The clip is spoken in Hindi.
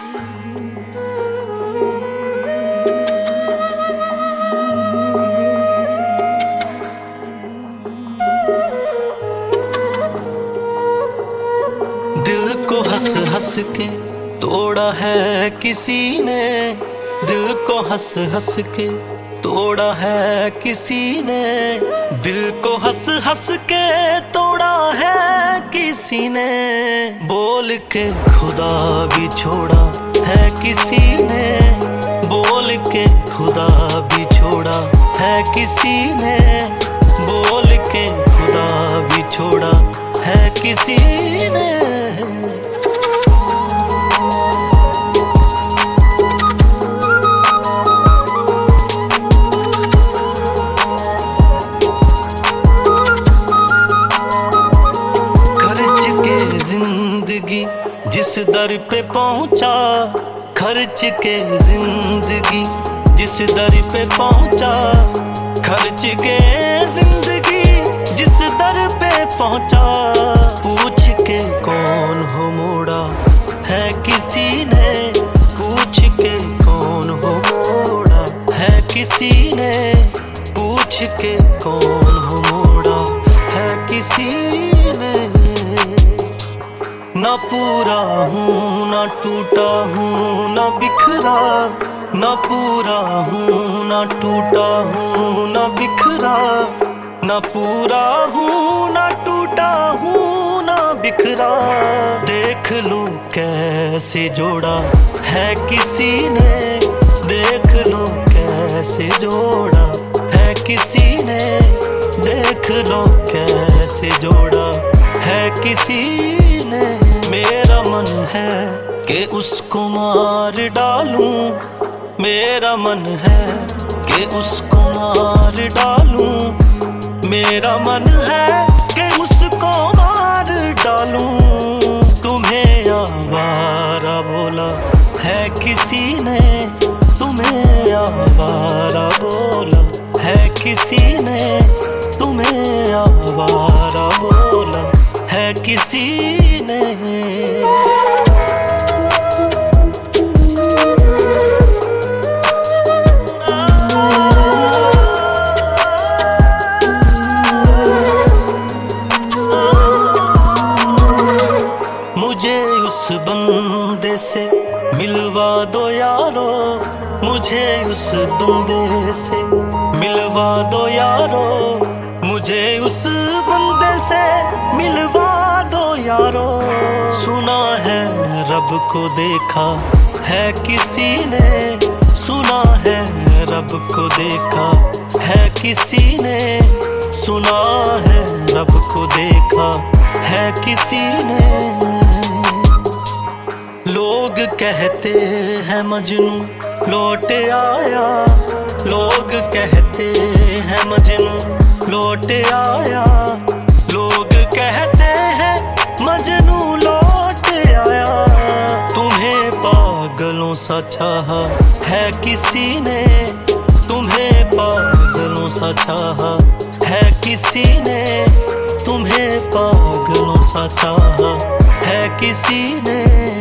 दिल को हंस हंस के तोड़ा है किसी ने, दिल को हंस हंस के तोड़ा है किसी ने, दिल को हंस हंस के तोड़ा है किसी ने, बोल के खुदा भी छोड़ा है किसी ने, बोल के खुदा भी छोड़ा है किसी ने, बोल के खुदा भी छोड़ा है किसी ने। जिंदगी जिस दर पे पहुंचा, खर्च के जिंदगी जिस दर पे पहुंचा, खर्च के जिंदगी जिस दर पे पहुंचा, पूछ के कौन हो मोड़ा है किसी ने, पूछ के कौन हो मोड़ा है किसी ने, पूछ के कौन हो मोड़ा है किसी ने। ना पूरा हूँ ना टूटा हूँ ना बिखरा, ना पूरा हूँ ना टूटा हूँ ना बिखरा, ना पूरा हूँ ना टूटा हूँ ना बिखरा, देख लो कैसे जोड़ा है किसी ने, देख लो कैसे जोड़ा है किसी ने, देख लो कैसे जोड़ा है किसी ने। मेरा मन है कि उसको मार डालूं, मेरा मन है कि उसको मार डालूं, मेरा मन है कि उसको मार डालूं। तुम्हें आवारा बोला है किसी ने, तुम्हें आवारा बोला है किसी ने, तुम्हें आवारा बोला है किसी ने। मुझे उस बंदे से मिलवा दो यारो, मुझे उस बंदे से मिलवा दो यारो, मुझे उस बंदे से मिलवा दो यारो। सुना है रब को देखा है किसी ने, सुना है रब को देखा है किसी ने, सुना है रब को देखा है किसी ने। लोग कहते हैं मजनू लौट आया, लोग कहते हैं मजनू लौट आया, लोग कहते हैं मजनू लौट आया। तुम्हें पागलों सा चाहा है किसी ने, तुम्हें पागलों सा चाहा है किसी ने, तुम्हें पागलों सा चाहा है किसी ने।